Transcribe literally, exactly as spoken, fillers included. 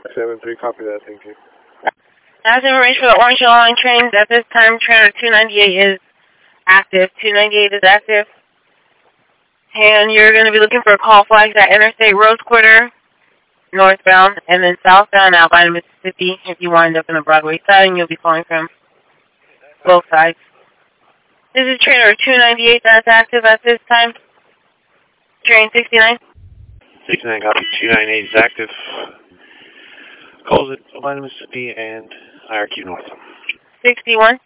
seven three, copy that, thank you. As information for the Orange Line trains, at this time, trainer two ninety-eight is active. two ninety-eight is active. And you're going to be looking for call flags at Interstate Rose Quarter, northbound, and then southbound Alpine, Mississippi. If you wind up in the Broadway side, and you'll be calling from both sides. This is trainer two ninety-eight that's active at this time. Train sixty-nine. sixty-nine, copy. two ninety-eight is active. Calls it Alpine, Mississippi, and I R Q North. sixty-one.